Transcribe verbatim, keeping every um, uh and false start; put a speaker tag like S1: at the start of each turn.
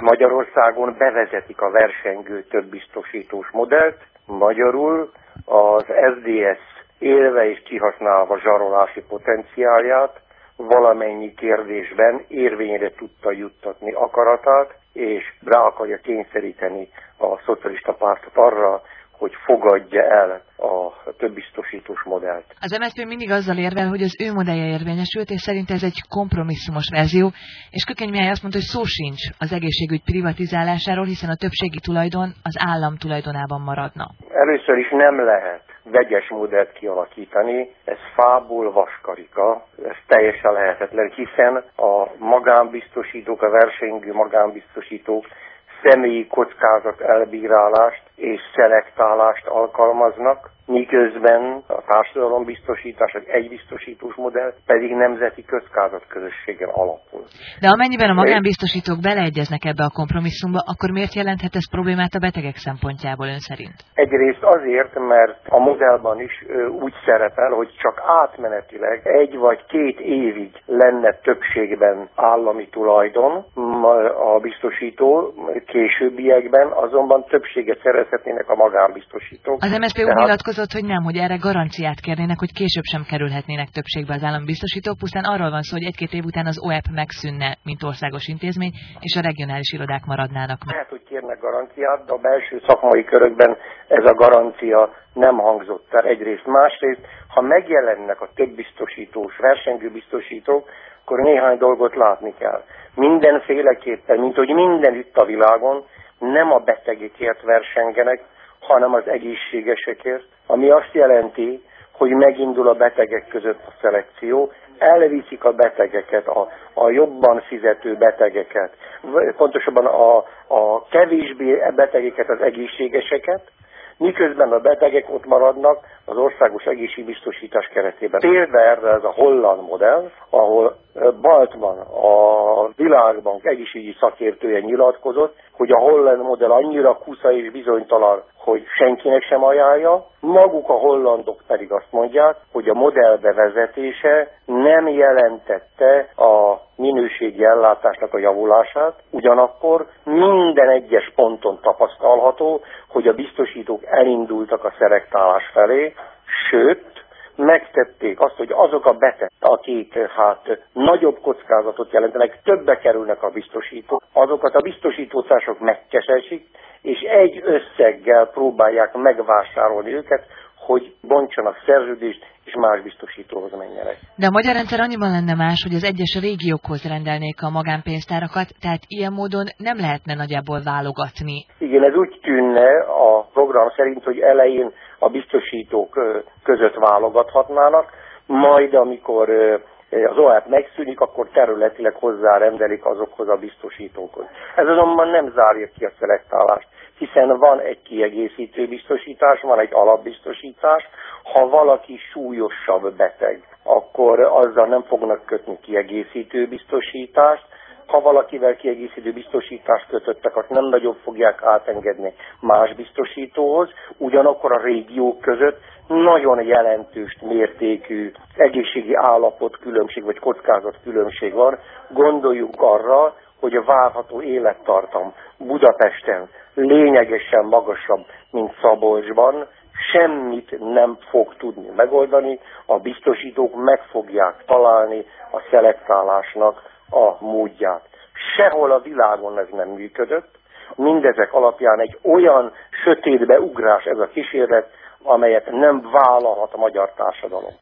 S1: Magyarországon bevezetik a versengő többbiztosítós modellt, magyarul az es zé es élve és kihasználva zsarolási potenciálját valamennyi kérdésben érvényre tudta juttatni akaratát, és rá akarja kényszeríteni a szocialista pártot arra, hogy fogadja el a többbiztosítós modellt.
S2: Az em es zé pé mindig azzal érvel, hogy az ő modellje érvényesült, és szerint ez egy kompromisszumos verzió, és Kökény Mihály azt mondta, hogy szó sincs az egészségügy privatizálásáról, hiszen a többségi tulajdon az állam tulajdonában maradna.
S1: Először is nem lehet vegyes modellt kialakítani, ez fából vaskarika, ez teljesen lehetetlen, hiszen a magánbiztosítók, a versengő magánbiztosítók személyi kockázat elbírálást és szelektálást alkalmaznak, miközben a társadalombiztosítás, az egybiztosítós modell pedig nemzeti kockázatközösségen alapul.
S2: De amennyiben a magánbiztosítók beleegyeznek ebbe a kompromisszumba, akkor miért jelenthet ez problémát a betegek szempontjából ön szerint?
S1: Egyrészt azért, mert a modellban is úgy szerepel, hogy csak átmenetileg egy vagy két évig lenne többségben állami tulajdon a biztosító, későbbiekben azonban többséget szerezhetnének a magánbiztosítók.
S2: Az em es zé pé úgy nyilatkozott, hogy nem, hogy erre garanciát kérnének, hogy később sem kerülhetnének többségbe az állami biztosítók, pusztán arról van szó, hogy egy-két év után az o e pé megszűnne, mint országos intézmény, és a regionális irodák maradnának meg.
S1: Lehet, hogy kérnek garanciát, de a belső szakmai körökben ez a garancia nem hangzott el egyrészt. Másrészt, ha megjelennek a többbiztosítós, versengő biztosítók, akkor néhány dolgot látni kell. Mindenféleképpen, mint hogy mindenütt a világon, nem a betegekért versengenek, hanem az egészségesekért, ami azt jelenti, hogy megindul a betegek között a szelekció, elviszik a betegeket, a, a jobban fizető betegeket, pontosabban a, a kevésbé betegeket, az egészségeseket, miközben a betegek ott maradnak az országos egészségbiztosítás keretében. Példa erre ez a holland modell, ahol Baltman, a Világbank egészségügyi szakértője nyilatkozott, hogy a holland modell annyira kusza és bizonytalan, hogy senkinek sem ajánlja, maguk a hollandok pedig azt mondják, hogy a modell bevezetése nem jelentette a minőségi ellátásnak a javulását, ugyanakkor minden egyes ponton tapasztalható, hogy a biztosítók elindultak a szelektálás felé, sőt, megtették azt, hogy azok a betegek, akik hát nagyobb kockázatot jelentenek, többe kerülnek a biztosítók, azokat a biztosítótársok megkeresik, és egy összeggel próbálják megvásárolni őket, hogy bontsanak szerződést, és más biztosítóhoz menjenek.
S2: De a magyar rendszer annyiban lenne más, hogy az egyes régiókhoz rendelnék a magánpénztárakat, tehát ilyen módon nem lehetne nagyjából válogatni.
S1: Igen, ez úgy tűnne a program szerint, hogy elején a biztosítók között válogathatnának, majd amikor az o e pé megszűnik, akkor területileg hozzárendelik azokhoz a biztosítókhoz. Ez azonban nem zárja ki a szelektálást, hiszen van egy kiegészítő biztosítás, van egy alapbiztosítás. Ha valaki súlyosabb beteg, akkor azzal nem fognak kötni kiegészítő biztosítást. Ha valakivel kiegészítő biztosítást kötöttek, azt nem nagyobb fogják átengedni más biztosítóhoz, ugyanakkor a régiók között nagyon jelentős mértékű egészségi állapot különbség vagy kockázat különbség van. Gondoljunk arra, hogy a várható élettartam Budapesten lényegesen magasabb, mint Szabolcsban, semmit nem fog tudni megoldani, a biztosítók meg fogják találni a szelektálásnak a módját. Sehol a világon ez nem működött, mindezek alapján egy olyan sötétbe ugrás ez a kísérlet, amelyet nem vállalhat a magyar társadalom.